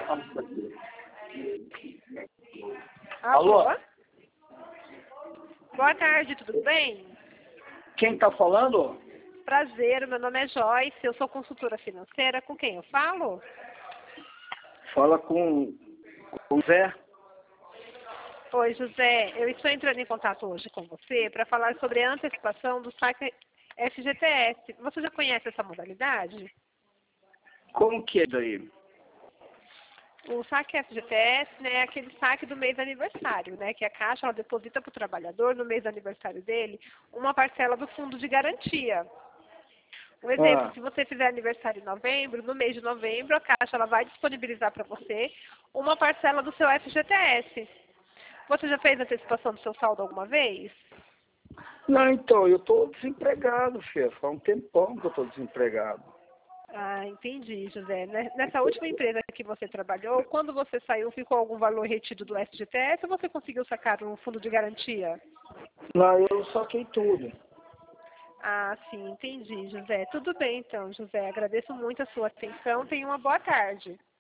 Alô? Alô? Boa tarde, tudo bem? Quem está falando? Prazer, meu nome é Joyce, eu sou consultora financeira. Com quem eu falo? Fala com o Zé. Oi, José, eu estou entrando em contato hoje com você para falar sobre a antecipação do saque FGTS. Você já conhece essa modalidade? Como que é daí? O saque FGTS, né, é aquele saque do mês aniversário, né, que a Caixa ela deposita para o trabalhador no mês aniversário dele uma parcela do fundo de garantia. Um exemplo, se você fizer aniversário em novembro, no mês de novembro a Caixa ela vai disponibilizar para você uma parcela do seu FGTS. Você já fez antecipação do seu saldo alguma vez? Não, então, eu estou desempregado, filho. Faz um tempão que eu estou desempregado. Ah, entendi, José. Nessa última empresa que você trabalhou, quando você saiu, ficou algum valor retido do FGTS ou você conseguiu sacar um fundo de garantia? Não, eu saquei tudo. Ah, sim, entendi, José. Tudo bem, então, José. Agradeço muito a sua atenção. Tenha uma boa tarde.